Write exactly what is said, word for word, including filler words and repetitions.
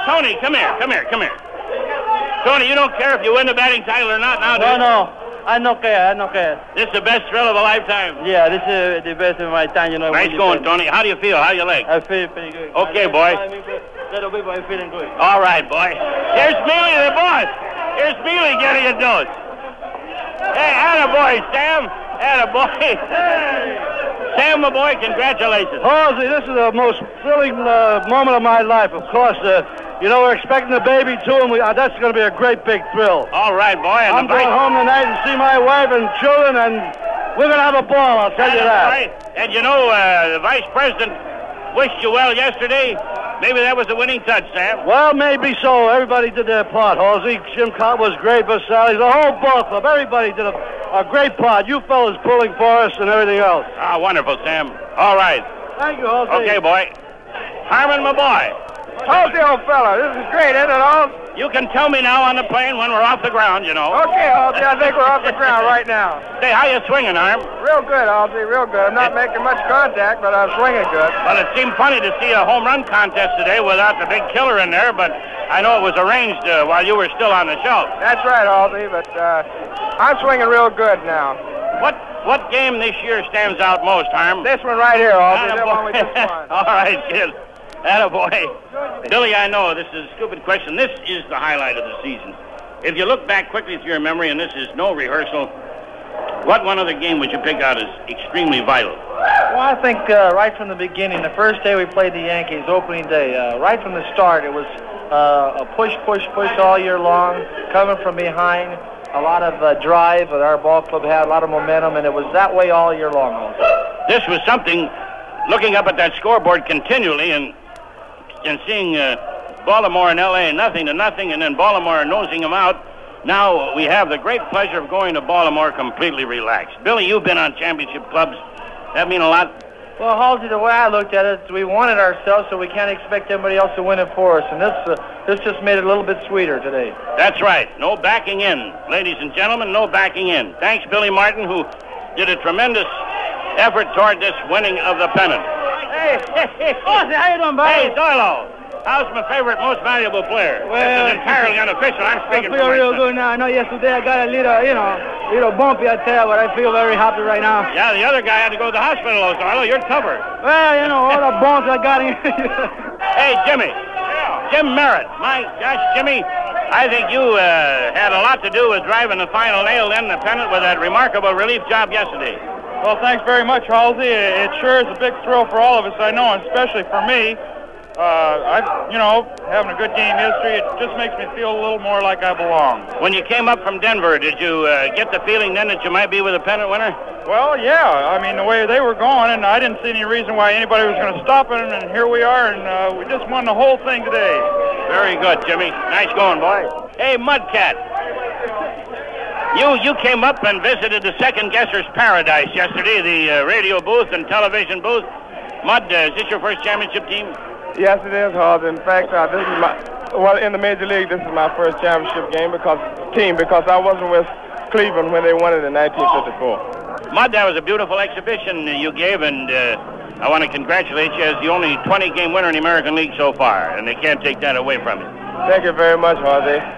Tony, come here, come here, come here. Tony, you don't care if you win the batting title or not now, do No, you? no. I don't care. I don't care. This is the best thrill of a lifetime. Yeah, this is the best of my time, you know. Nice going, Tony. How do you feel? How do you like? I feel pretty good. Okay, boy. Little bit, but I'm feeling good. All right, boy. Here's Mealy, the boss. Here's Mealy getting a dose. Hey, attaboy, Sam. Attaboy. Sam, my boy, congratulations. Halsey, this is the most thrilling uh, moment of my life. Of course, uh, you know, we're expecting a baby, too, and we, uh, that's going to be a great big thrill. All right, boy. And I'm the going vice- home tonight and see my wife and children, and we're going to have a ball, I'll tell you that. Right. And you know, uh, the vice president wished you well yesterday. Maybe that was the winning touch, Sam. Well, maybe so. Everybody did their part, Halsey. Jim Cott was great, Vassalli, the whole ball club. Everybody did a, a great part. You fellas pulling for us and everything else. Ah, wonderful, Sam. All right. Thank you, Halsey. Okay, boy. Harmon, my boy. Halsey, old fella, this is great, isn't it, all? You can tell me now on the plane when we're off the ground, you know. Okay, Halsey, I think we're off the ground right now. Say, how you swinging, Harm? Real good, Halsey, real good. I'm not making much contact, but I'm swinging good. Well, it seemed funny to see a home run contest today without the big killer in there, but I know it was arranged uh, while you were still on the shelf. That's right, Halsey, but uh, I'm swinging real good now. What what game this year stands out most, Harm? This one right here, Halsey, the one we just won. All right, kid. Attaboy. Billy, I know this is a stupid question. This is the highlight of the season. If you look back quickly through your memory, and this is no rehearsal, what one other game would you pick out as extremely vital? Well, I think uh, right from the beginning, the first day we played the Yankees, opening day, uh, right from the start, it was uh, a push, push, push all year long, coming from behind, a lot of uh, drive that our ball club had, a lot of momentum, and it was that way all year long also. This was something, looking up at that scoreboard continually and and seeing uh, Baltimore and L A nothing to nothing, and then Baltimore nosing them out. Now we have the great pleasure of going to Baltimore completely relaxed. Billy, you've been on championship clubs. That mean a lot? Well, Halsey, the way I looked at it, we won it ourselves, so we can't expect anybody else to win it for us. And this uh, this just made it a little bit sweeter today. That's right. No backing in. Ladies and gentlemen, no backing in. Thanks, Billy Martin, who did a tremendous effort toward this winning of the pennant. Hey, hey, hey, Halsey, how you doing, buddy? Hey, Doyle. How's my favorite, most valuable player? Well, this is entirely unofficial. I'm I speaking feel for real myself. good now. I know yesterday I got a little, you know, little bumpy, I tell you, but I feel very happy right now. Yeah, the other guy had to go to the hospital, though, Doyle. You're tougher. Well, you know, all the bumps I got in. Hey, Jimmy. Jim Merritt. My gosh, Jimmy, I think you uh, had a lot to do with driving the final nail in the pennant with that remarkable relief job yesterday. Well, thanks very much, Halsey. It sure is a big thrill for all of us, I know, and especially for me. Uh, I, you know, having a good game history, it just makes me feel a little more like I belong. When you came up from Denver, did you uh, get the feeling then that you might be with a pennant winner? Well, yeah. I mean, the way they were going, and I didn't see any reason why anybody was going to stop them, and here we are, and uh, we just won the whole thing today. Very good, Jimmy. Nice going, boy. Hey, Mudcat. You you came up and visited the Second Guesser's Paradise yesterday, the uh, radio booth and television booth. Mud, uh, is this your first championship team? Yes, it is, Halsey. In fact, uh, this is my, well, in the Major League, this is my first championship game because team, because I wasn't with Cleveland when they won it in nineteen fifty-four. Mud, that was a beautiful exhibition you gave, and uh, I want to congratulate you as the only twenty-game winner in the American League so far, and they can't take that away from you. Thank you very much, Halsey.